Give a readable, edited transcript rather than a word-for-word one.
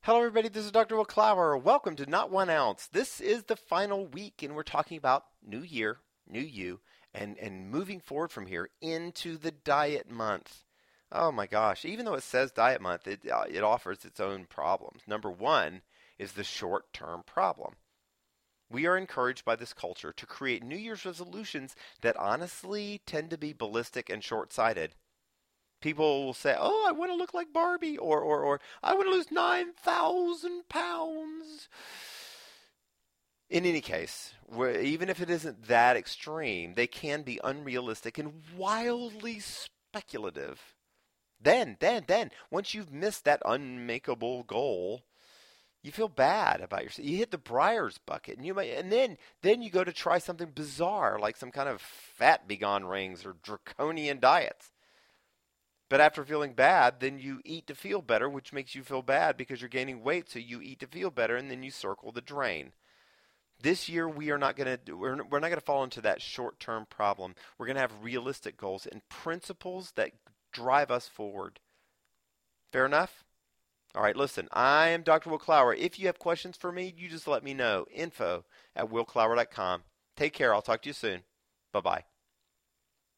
Hello, everybody. This is Dr. Will Clower. Welcome to Not One Ounce. This is the final week, and we're talking about new year, new you, and moving forward from here into the diet month. Oh my gosh! Even though it says diet month, it offers its own problems. Number one is the short-term problem. We are encouraged by this culture to create New Year's resolutions that honestly tend to be ballistic and short-sighted. People will say, "Oh, I want to look like Barbie," or "I want to lose 9,000 pounds." In any case, even if it isn't that extreme, they can be unrealistic and wildly speculative. Then, once you've missed that unmakeable goal, you feel bad about yourself. You hit the briar's bucket, and then you go to try something bizarre, like some kind of fat begone rings or draconian diets. But after feeling bad, then you eat to feel better, which makes you feel bad because you're gaining weight, so you eat to feel better, and then you circle the drain. This year, we're not going to fall into that short-term problem. We're going to have realistic goals and principles that drive us forward. Fair enough? All right, listen, I am Dr. Will Clower. If you have questions for me, you just let me know. Info@willclower.com. Take care. I'll talk to you soon. Bye-bye.